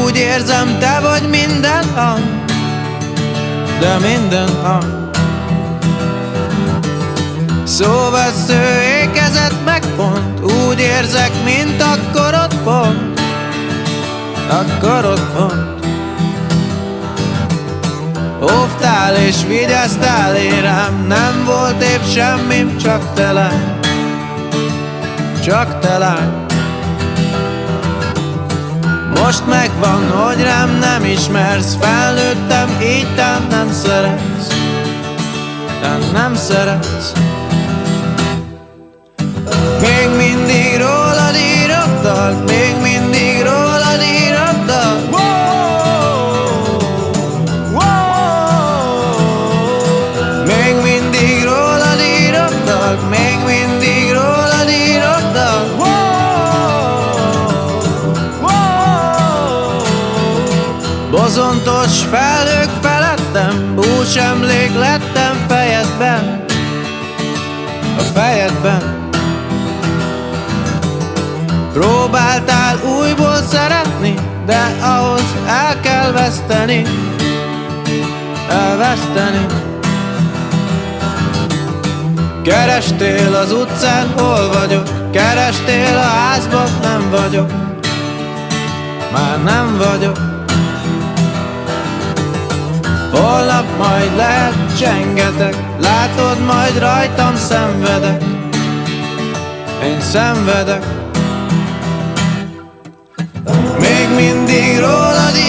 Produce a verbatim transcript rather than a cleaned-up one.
Úgy érzem, te vagy minden hang, de minden hang szóvesző, ékezet meg pont. Úgy érzek, mint akkor ott pont, akkor ott pont. Óvtál és vigyáztál én rám, nem volt épp semmim, csak te lány, csak te lány. Most megvan, hogy rám nem ismersz, felnőttem, így te nem szeretsz, te nem szeretsz. Még mindig rólad írok dalt, még mindig rólad írok dalt. Még mindig rólad írok dalt, még mindig rólad írok dalt. Bozontos felhők felettem, búcsemlék lettem fejedben, a fejedben. Próbáltál újból szeretni, de ahhoz el kell veszteni, elveszteni. Kerestél az utcán, hol vagyok, kerestél a házban, nem vagyok, már nem vagyok. Holnap majd lehet csengetek, látod, majd rajtam szenvedek, én szenvedek. Még mindig rólad